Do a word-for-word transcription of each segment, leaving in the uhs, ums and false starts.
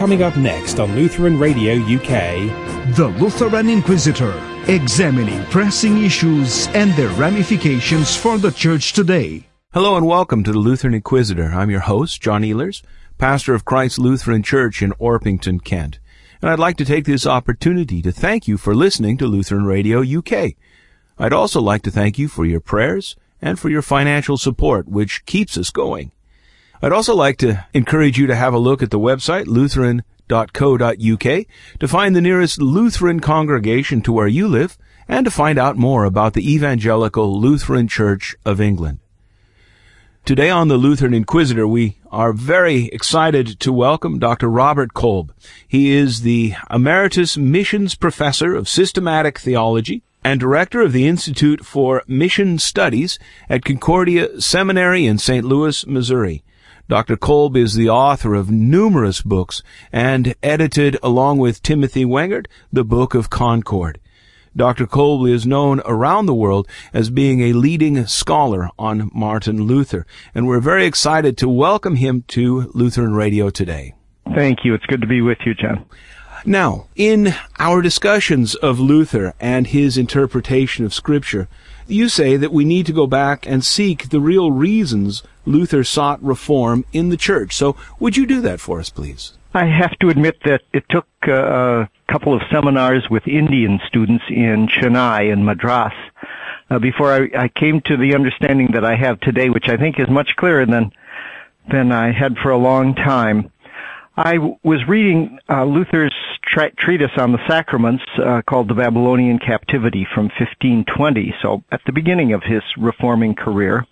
Coming up next on Lutheran Radio U K, The Lutheran Inquisitor, examining pressing issues and their ramifications for the Church today. Hello and welcome to the Lutheran Inquisitor. I'm your host, John Ehlers, pastor of Christ Lutheran Church in Orpington, Kent. And I'd like to take this opportunity to thank you for listening to Lutheran Radio U K. I'd also like to thank you for your prayers and for your financial support, which keeps us going. I'd also like to encourage you to have a look at the website, lutheran dot co dot u k, to find the nearest Lutheran congregation to where you live and to find out more about the Evangelical Lutheran Church of England. Today on the Lutheran Inquisitor, we are very excited to welcome Doctor Robert Kolb. He is the Emeritus Missions Professor of Systematic Theology and Director of the Institute for Mission Studies at Concordia Seminary in Saint Louis, Missouri. Doctor Kolb is the author of numerous books and edited, along with Timothy Wengert, the Book of Concord. Doctor Kolb is known around the world as being a leading scholar on Martin Luther, and we're very excited to welcome him to Lutheran Radio today. Thank you. It's good to be with you, John. Now, in our discussions of Luther and his interpretation of Scripture, you say that we need to go back and seek the real reasons Luther sought reform in the Church. So would you do that for us, please? I have to admit that it took uh, a couple of seminars with Indian students in Chennai and Madras uh, before I, I came to the understanding that I have today, which I think is much clearer than than I had for a long time. I w- was reading uh, Luther's tra- treatise on the sacraments uh, called The Babylonian Captivity from fifteen twenty, so at the beginning of his reforming career.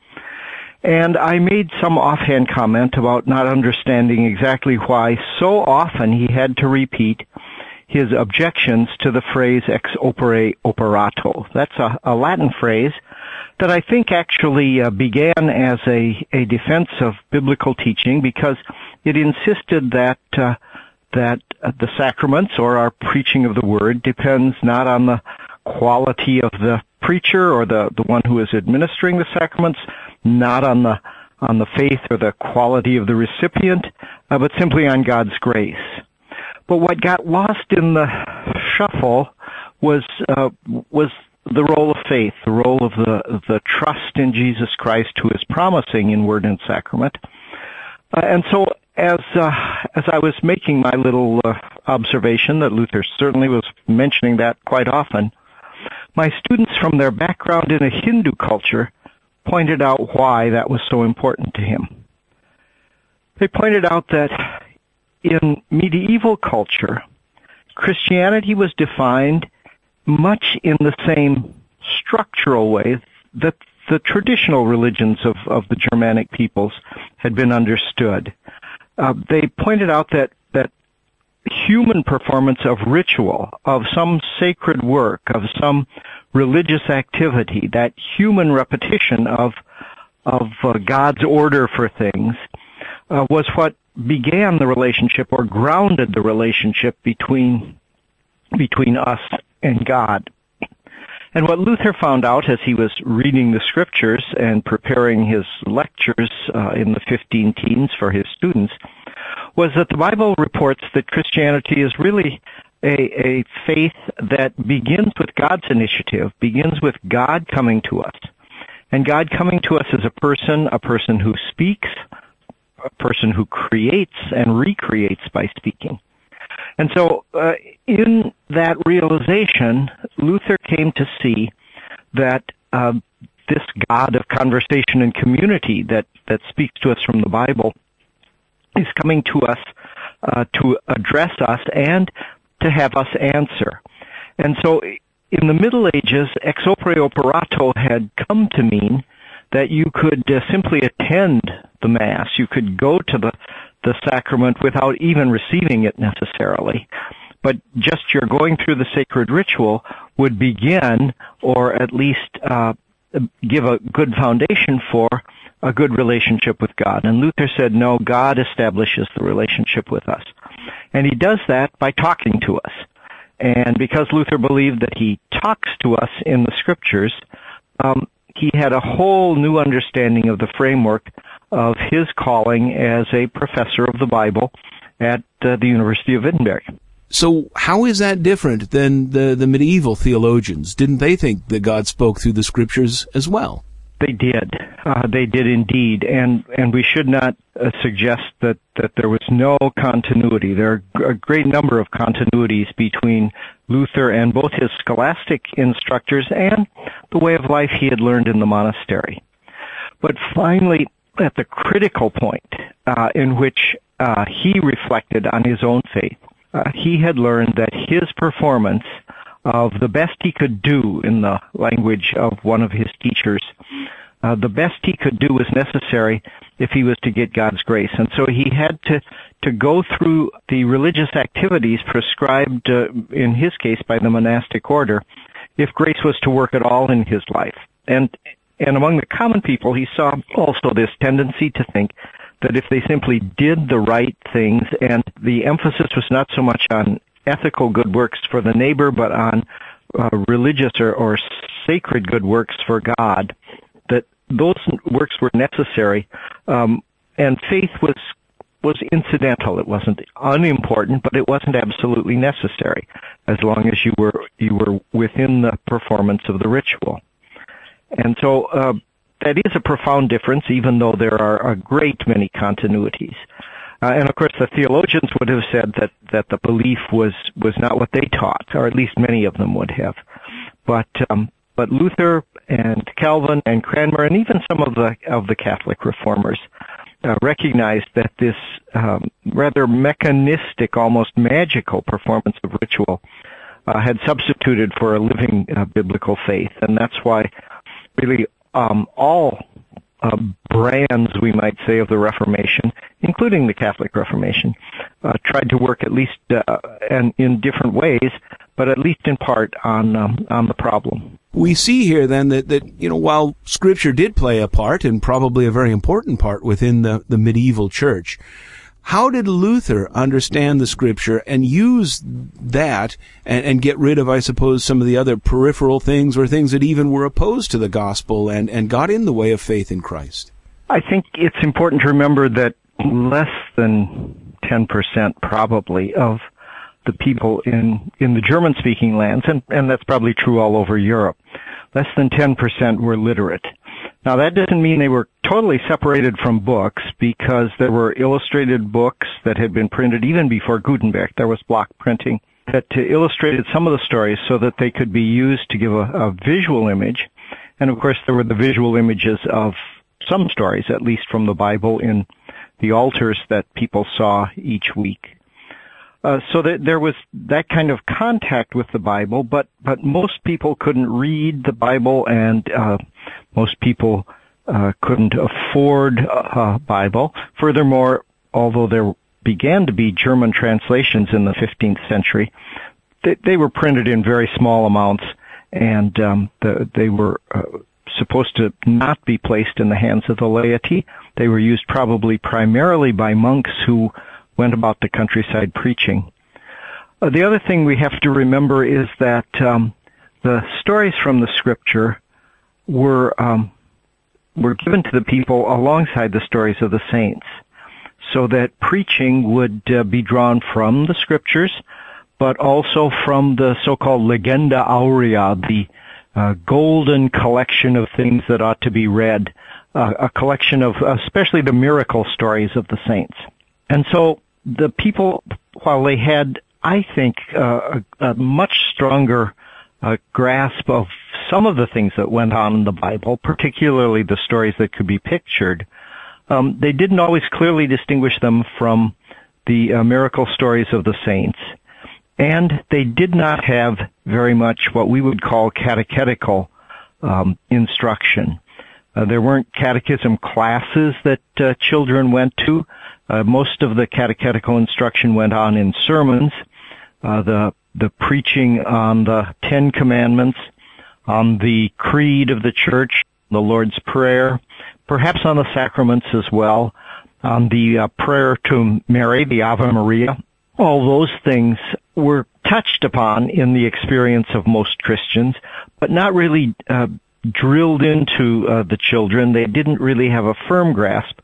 And I made some offhand comment about not understanding exactly why so often he had to repeat his objections to the phrase ex opere operato. That's a, a Latin phrase that I think actually uh, began as a, a defense of biblical teaching because it insisted that uh, that uh, the sacraments or our preaching of the word depends not on the quality of the preacher or the, the one who is administering the sacraments, not on the on the faith or the quality of the recipient, uh, but simply on God's grace. But what got lost in the shuffle was uh, was the role of faith, the role of the the trust in Jesus Christ, who is promising in word and sacrament. Uh, and so, as uh, as I was making my little uh, observation that Luther certainly was mentioning that quite often, my students from their background in a Hindu culture pointed out why that was so important to him. They pointed out that in medieval culture, Christianity was defined much in the same structural way that the traditional religions of, of the Germanic peoples had been understood. Uh, they pointed out that, that human performance of ritual, of some sacred work, of some religious activity, that human repetition of of uh, God's order for things, uh, was what began the relationship or grounded the relationship between between us and God. And what Luther found out as he was reading the Scriptures and preparing his lectures uh, in the fifteen teens for his students was that the Bible reports that Christianity is really a, a faith that begins with God's initiative, begins with God coming to us. And God coming to us as a person, a person who speaks, a person who creates and recreates by speaking. And so uh, in that realization, Luther came to see that uh, this God of conversation and community that, that speaks to us from the Bible is coming to us uh, to address us and to have us answer. And so in the Middle Ages, ex opere operato had come to mean that you could uh, simply attend the Mass. You could go to the, the sacrament without even receiving it necessarily. But just your going through the sacred ritual would begin, or at least uh, give a good foundation for a good relationship with God. And Luther said, no, God establishes the relationship with us. And he does that by talking to us. And because Luther believed that he talks to us in the Scriptures, um, he had a whole new understanding of the framework of his calling as a professor of the Bible at uh, the University of Wittenberg. So how is that different than the, the medieval theologians? Didn't they think that God spoke through the Scriptures as well? They did. Uh, they did indeed. And, and we should not uh, suggest that, that there was no continuity. There are a great number of continuities between Luther and both his scholastic instructors and the way of life he had learned in the monastery. But finally, at the critical point uh, in which uh, he reflected on his own faith, uh, he had learned that his performance of the best he could do, in the language of one of his teachers, uh, the best he could do was necessary if he was to get God's grace. And so he had to, to go through the religious activities prescribed, uh, in his case, by the monastic order, if grace was to work at all in his life. And, and among the common people, he saw also this tendency to think that if they simply did the right things, and the emphasis was not so much on ethical good works for the neighbor, but on uh, religious or, or sacred good works for God, that those works were necessary, um, and faith was was incidental. It wasn't unimportant, but it wasn't absolutely necessary, as long as you were you were within the performance of the ritual. And so uh, that is a profound difference, even though there are a great many continuities. Uh, and of course, the theologians would have said that, that the belief was, was not what they taught, or at least many of them would have. But um, but Luther and Calvin and Cranmer and even some of the of the Catholic reformers uh, recognized that this um, rather mechanistic, almost magical performance of ritual uh, had substituted for a living uh, biblical faith, and that's why really um, all Uh, brands, we might say, of the Reformation, including the Catholic Reformation, uh, tried to work at least uh, and in different ways, but at least in part on um, on the problem. We see here then that, that you know while Scripture did play a part, and probably a very important part within the, the medieval church, how did Luther understand the Scripture and use that and, and get rid of, I suppose, some of the other peripheral things or things that even were opposed to the gospel and, and got in the way of faith in Christ? I think it's important to remember that less than ten percent probably of the people in, in the German-speaking lands, and, and that's probably true all over Europe, less than ten percent were literate. Now, that doesn't mean they were totally separated from books, because there were illustrated books that had been printed even before Gutenberg. There was block printing that illustrated some of the stories so that they could be used to give a, a visual image. And, of course, there were the visual images of some stories, at least from the Bible, in the altars that people saw each week. Uh, so that there was that kind of contact with the Bible, but, but most people couldn't read the Bible, and uh, most people uh, couldn't afford a, a Bible. Furthermore, although there began to be German translations in the fifteenth century, they, they were printed in very small amounts, and um, the, they were uh, supposed to not be placed in the hands of the laity. They were used probably primarily by monks who went about the countryside preaching. Uh, the other thing we have to remember is that um, the stories from the Scripture were um, were given to the people alongside the stories of the saints, so that preaching would uh, be drawn from the Scriptures, but also from the so-called Legenda Aurea, the uh, golden collection of things that ought to be read, uh, a collection of especially the miracle stories of the saints. And so the people, while they had, I think, uh, a, a much stronger uh, grasp of some of the things that went on in the Bible, particularly the stories that could be pictured, um, they didn't always clearly distinguish them from the uh, miracle stories of the saints. And they did not have very much what we would call catechetical um, instruction. Uh, there weren't catechism classes that uh, children went to. Uh, most of the catechetical instruction went on in sermons, uh, the the preaching on the Ten Commandments, on the creed of the church, the Lord's Prayer, perhaps on the sacraments as well, on the uh, prayer to Mary, the Ave Maria. All those things were touched upon in the experience of most Christians, but not really uh, drilled into uh, the children. They didn't really have a firm grasp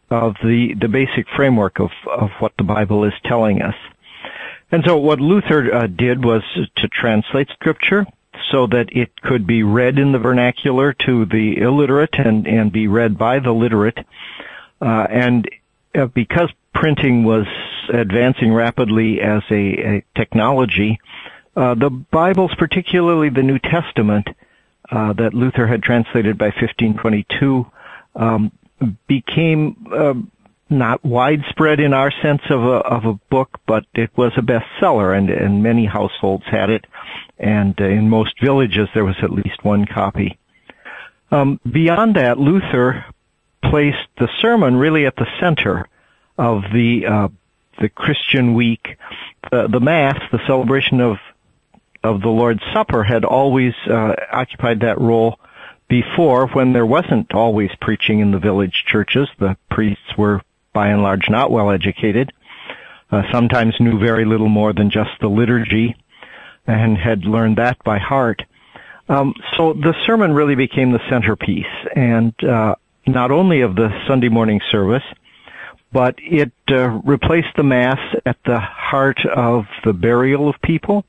of the, the basic framework of, of what the Bible is telling us. And so what Luther uh, did was to translate Scripture so that it could be read in the vernacular to the illiterate and, and be read by the literate. Uh, and uh, because printing was advancing rapidly as a, a technology, uh, the Bibles, particularly the New Testament, uh, that Luther had translated by fifteen twenty-two, um, became uh, not widespread in our sense of a, of a book, but it was a bestseller, and, and many households had it, and uh, in most villages there was at least one copy. Um, beyond that, Luther placed the sermon really at the center of the uh, the Christian week. Uh, the Mass, the celebration of of the Lord's Supper, had always uh, occupied that role before, when there wasn't always preaching in the village churches. The priests were by and large not well educated, uh, sometimes knew very little more than just the liturgy, and had learned that by heart. Um, so the sermon really became the centerpiece, and uh, not only of the Sunday morning service, but it uh, replaced the Mass at the heart of the burial of people.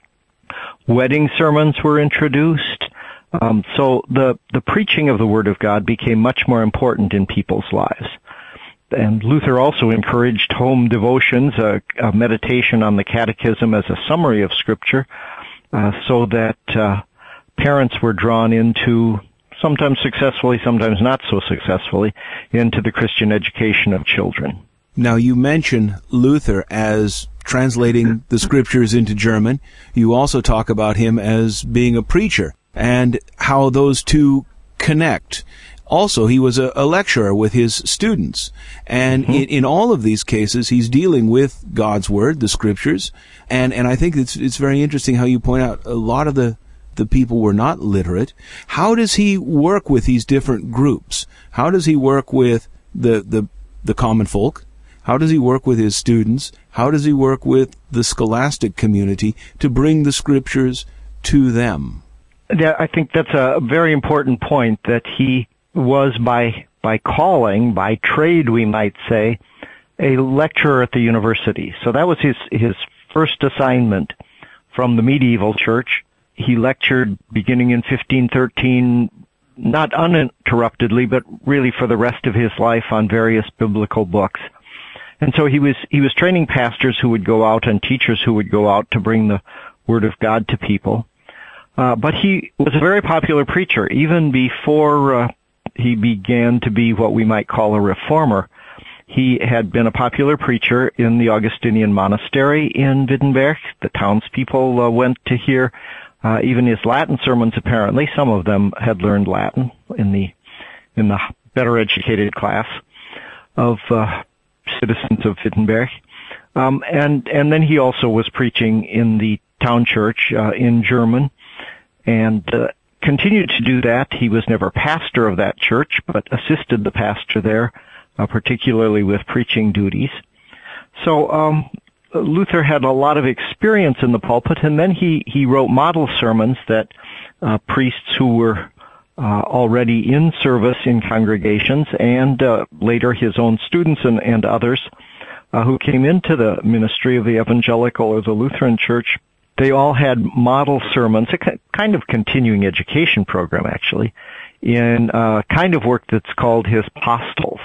Wedding sermons were introduced. Um, so the, the preaching of the Word of God became much more important in people's lives. And Luther also encouraged home devotions, a, a meditation on the Catechism as a summary of Scripture, uh, so that uh, parents were drawn into, sometimes successfully, sometimes not so successfully, into the Christian education of children. Now, you mention Luther as translating the Scriptures into German. You also talk about him as being a preacher and how those two connect. Also, he was a, a lecturer with his students. And mm-hmm. in, in all of these cases, he's dealing with God's Word, the Scriptures. And, and I think it's, it's very interesting how you point out a lot of the, the people were not literate. How does he work with these different groups? How does he work with the, the, the common folk? How does he work with his students? How does he work with the scholastic community to bring the Scriptures to them? Yeah, I think that's a very important point, that he was by by calling, by trade, we might say, a lecturer at the university. So that was his his first assignment from the medieval church. He lectured beginning in fifteen thirteen, not uninterruptedly, but really for the rest of his life on various biblical books. And so he was he was training pastors who would go out and teachers who would go out to bring the Word of God to people. Uh, but he was a very popular preacher even before uh, he began to be what we might call a reformer. He had been a popular preacher in the Augustinian monastery in Wittenberg. The townspeople uh, went to hear uh, even his Latin sermons, apparently. Some of them had learned Latin in the in the better educated class of uh, citizens of Wittenberg. Um, and, and then he also was preaching in the town church uh, in German, and uh, continued to do that. He was never pastor of that church, but assisted the pastor there, uh, particularly with preaching duties. So um, Luther had a lot of experience in the pulpit, and then he, he wrote model sermons that uh, priests who were uh, already in service in congregations, and uh, later his own students and, and others uh, who came into the ministry of the evangelical or the Lutheran church, they all had model sermons, a kind of continuing education program, actually, in a kind of work that's called his Apostles.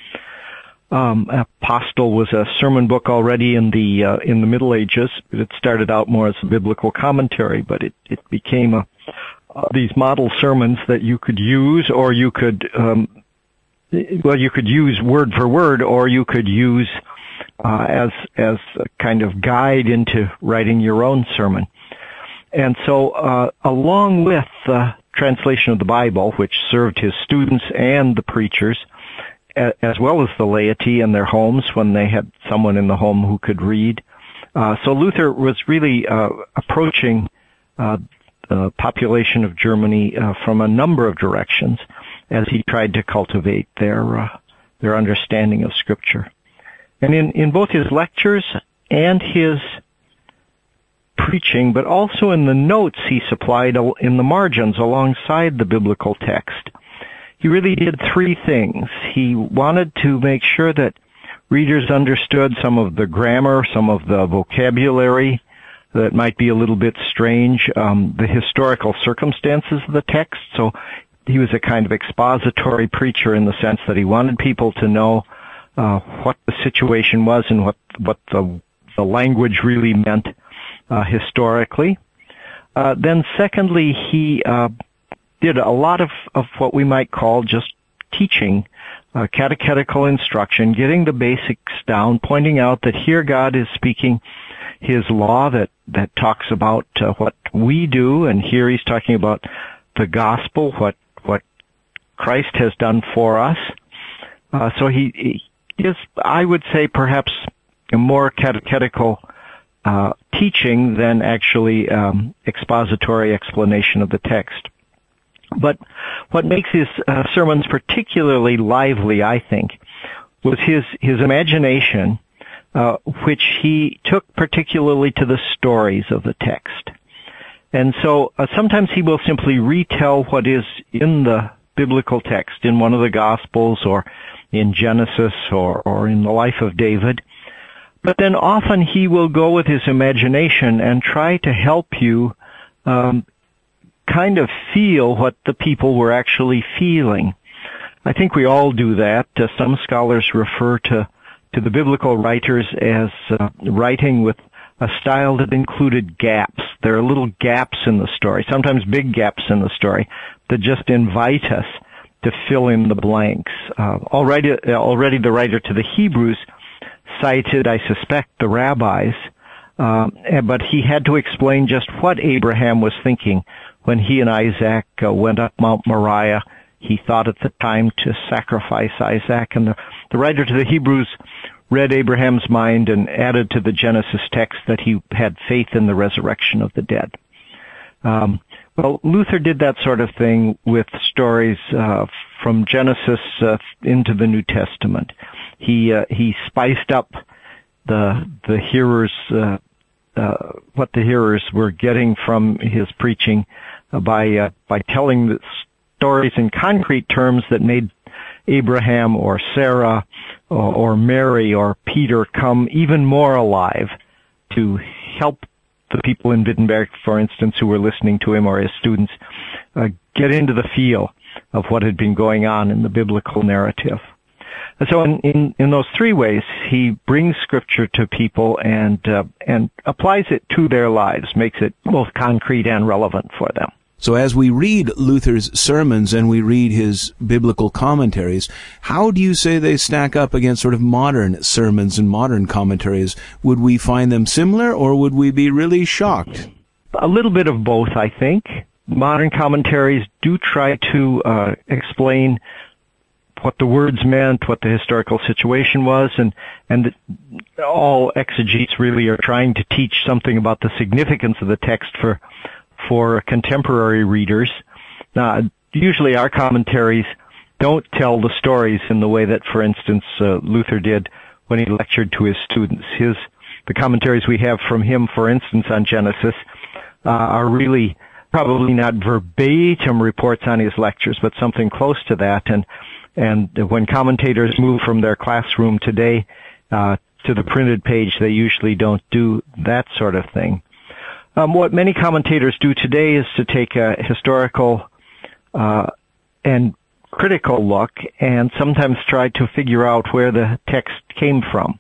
Um, Apostle was a sermon book already in the uh, in the Middle Ages. It started out more as a biblical commentary, but it, it became a, uh, these model sermons that you could use, or you could, um, well, you could use word for word, or you could use Uh, as as a kind of guide into writing your own sermon. And so, uh, along with the translation of the Bible, which served his students and the preachers, a, as well as the laity in their homes when they had someone in the home who could read. Uh, so Luther was really uh, approaching uh, the population of Germany uh, from a number of directions as he tried to cultivate their uh, their understanding of Scripture. And in, in both his lectures and his preaching, but also in the notes he supplied in the margins alongside the biblical text, he really did three things. He wanted to make sure that readers understood some of the grammar, some of the vocabulary that might be a little bit strange, um, the historical circumstances of the text. So he was a kind of expository preacher in the sense that he wanted people to know uh, what the situation was and what what the the language really meant uh, historically. Uh, then secondly, he uh, did a lot of, of what we might call just teaching, uh, catechetical instruction, getting the basics down, pointing out that here God is speaking his law that, that talks about uh, what we do, and here he's talking about the gospel, what what Christ has done for us. Uh, so he, he is, I would say, perhaps a more catechetical uh, teaching than actually um, expository explanation of the text. But what makes his uh, sermons particularly lively, I think, was his his imagination, uh, which he took particularly to the stories of the text. And so uh, sometimes he will simply retell what is in the biblical text, in one of the Gospels or in Genesis or, or in the life of David. But then often he will go with his imagination and try to help you um, kind of feel what the people were actually feeling. I think we all do that. Uh, some scholars refer to, to the biblical writers as uh, writing with a style that included gaps. There are little gaps in the story, sometimes big gaps in the story, that just invite us to fill in the blanks. Uh, already, already the writer to the Hebrews cited, I suspect, the rabbis, uh, but he had to explain just what Abraham was thinking when he and Isaac uh, went up Mount Moriah. He thought at the time to sacrifice Isaac, and the, the writer to the Hebrews read Abraham's mind and added to the Genesis text that he had faith in the resurrection of the dead. Um, well, Luther did that sort of thing with stories uh, from Genesis uh, into the New Testament. He uh, he spiced up the the hearers uh, uh, what the hearers were getting from his preaching uh, by uh, by telling the stories in concrete terms that made Abraham or Sarah or, or Mary or Peter come even more alive to help the people in Wittenberg, for instance, who were listening to him, or his students, uh, get into the feel of what had been going on in the biblical narrative. And so in, in, in those three ways, he brings Scripture to people and uh, and applies it to their lives, makes it both concrete and relevant for them. So as we read Luther's sermons and we read his biblical commentaries, how do you say they stack up against sort of modern sermons and modern commentaries? Would we find them similar, or would we be really shocked? A little bit of both, I think. Modern commentaries do try to uh, explain what the words meant, what the historical situation was, and and all exegetes really are trying to teach something about the significance of the text for for contemporary readers. Now, usually our commentaries don't tell the stories in the way that, for instance, uh, Luther did when he lectured to his students. His the commentaries we have from him, for instance, on Genesis, uh, are really probably not verbatim reports on his lectures, but something close to that. And and when commentators move from their classroom today uh, to the printed page, they usually don't do that sort of thing. Um, what many commentators do today is to take a historical uh, and critical look and sometimes try to figure out where the text came from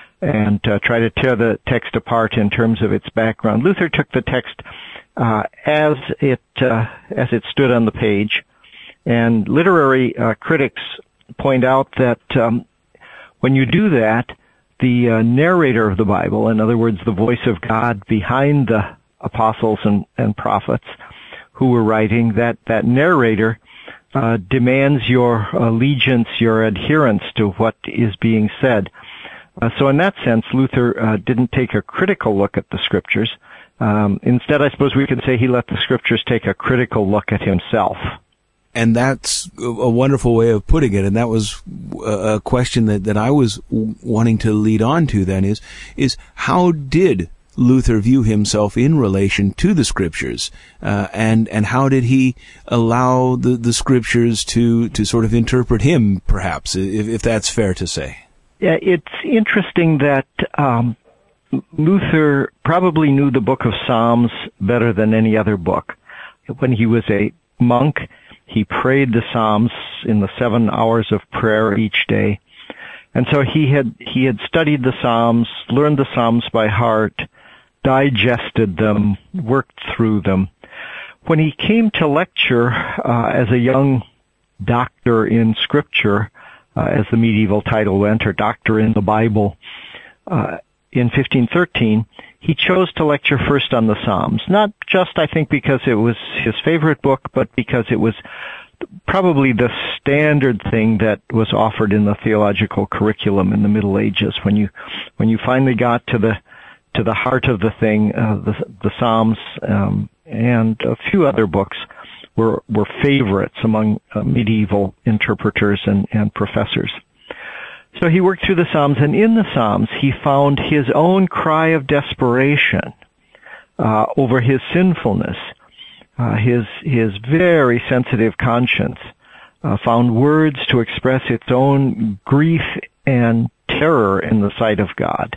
and uh, try to tear the text apart in terms of its background. Luther took the text uh, as it uh, as it stood on the page, and literary uh, critics point out that um, when you do that, the uh, narrator of the Bible, in other words, the voice of God behind the apostles and, and prophets who were writing, that, that narrator uh, demands your allegiance, your adherence to what is being said. Uh, so in that sense, Luther uh, didn't take a critical look at the Scriptures. Um, instead, I suppose we could say he let the Scriptures take a critical look at himself. And that's a wonderful way of putting it. And that was a question that, that I was wanting to lead on to then is, is how did Luther view himself in relation to the Scriptures, uh, and and how did he allow the, the Scriptures to, to sort of interpret him, perhaps, if, if that's fair to say? Yeah, it's interesting that um, Luther probably knew the book of Psalms better than any other book. When he was a monk, he prayed the Psalms in the seven hours of prayer each day. And so he had he had studied the Psalms, learned the Psalms by heart, digested them, worked through them. When he came to lecture uh, as a young doctor in Scripture, uh, as the medieval title went, or doctor in the Bible, uh, in fifteen thirteen, he chose to lecture first on the Psalms. Not just, I think, because it was his favorite book, but because it was probably the standard thing that was offered in the theological curriculum in the Middle Ages. When you when you finally got to the to the heart of the thing, uh, the, the Psalms um, and a few other books were were favorites among uh, medieval interpreters and, and professors. So he worked through the Psalms, and in the Psalms he found his own cry of desperation uh, over his sinfulness. Uh, his his very sensitive conscience uh, found words to express its own grief and terror in the sight of God.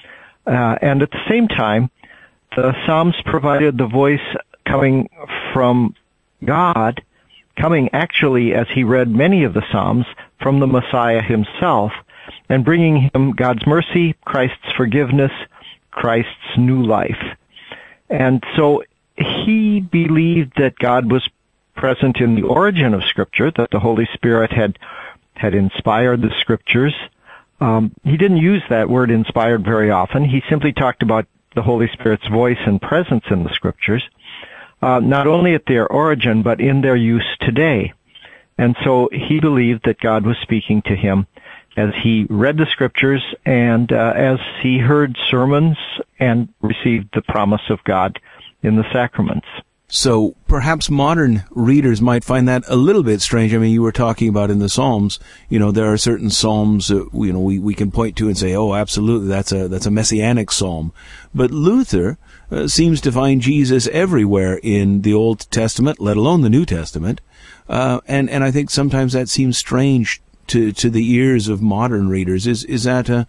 Uh, and at the same time, the Psalms provided the voice coming from God, coming actually, as he read many of the Psalms, from the Messiah himself, and bringing him God's mercy, Christ's forgiveness, Christ's new life. And so he believed that God was present in the origin of Scripture, that the Holy Spirit had had inspired the Scriptures. Um, he didn't use that word inspired very often. He simply talked about the Holy Spirit's voice and presence in the Scriptures, uh, not only at their origin, but in their use today. And so he believed that God was speaking to him as he read the Scriptures and uh, as he heard sermons and received the promise of God in the sacraments. So perhaps modern readers might find that a little bit strange. I mean, you were talking about in the Psalms, you know, there are certain Psalms that, you know, we, we can point to and say, oh, absolutely, that's a, that's a messianic Psalm. But Luther uh, seems to find Jesus everywhere in the Old Testament, let alone the New Testament. Uh, and, and I think sometimes that seems strange to, to the ears of modern readers. Is, is that, uh,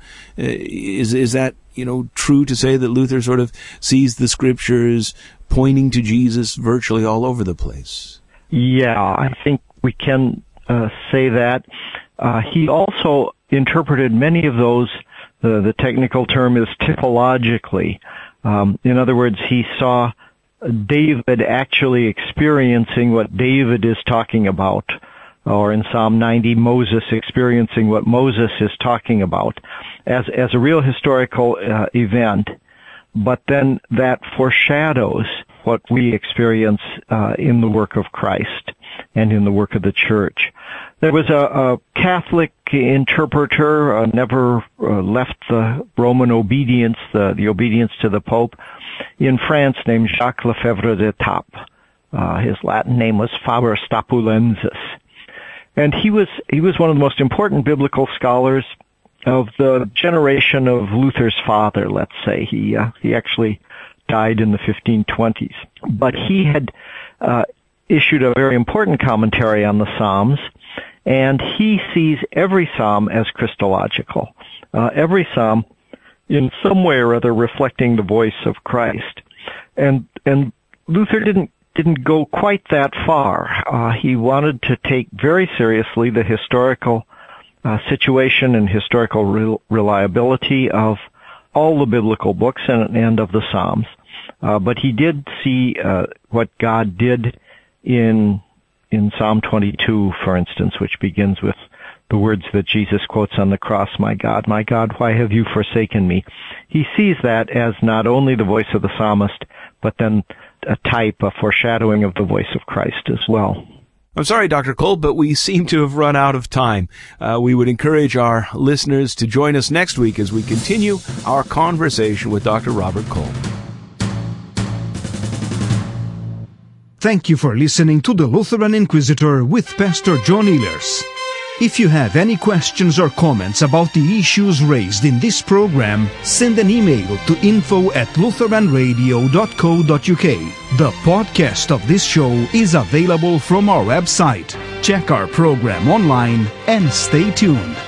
is, is that, you know, true to say that Luther sort of sees the Scriptures pointing to Jesus virtually all over the place? Yeah, I think we can uh, say that. Uh, he also interpreted many of those, the, the technical term is typologically. Um, in other words, he saw David actually experiencing what David is talking about, or in Psalm ninety, Moses experiencing what Moses is talking about as as a real historical uh, event. But then that foreshadows what we experience uh, in the work of Christ and in the work of the Church. There was a, a Catholic interpreter, uh, never uh, left the Roman obedience, the, the obedience to the Pope, in France, named Jacques Lefebvre d'Etaples. Uh, his Latin name was Faber Stapulensis. And he was he was one of the most important biblical scholars of the generation of Luther's father, let's say. He uh, he actually died in the fifteen twenties. But he had uh, issued a very important commentary on the Psalms, and he sees every psalm as Christological. Uh, every psalm in some way or other reflecting the voice of Christ. And and Luther didn't didn't go quite that far. Uh, he wanted to take very seriously the historical uh, situation and historical re- reliability of all the biblical books and, and of the Psalms. Uh, but he did see uh, what God did in in Psalm twenty-two, for instance, which begins with the words that Jesus quotes on the cross, "My God, my God, why have you forsaken me?" He sees that as not only the voice of the psalmist, but then a type, a foreshadowing of the voice of Christ as well. I'm sorry, Doctor Kolb, but we seem to have run out of time. Uh, we would encourage our listeners to join us next week as we continue our conversation with Doctor Robert Kolb. Thank you for listening to the Lutheran Inquisitor with Pastor John Ehlers. If you have any questions or comments about the issues raised in this program, send an email to info at lutheran radio dot co dot uk. The podcast of this show is available from our website. Check our program online and stay tuned.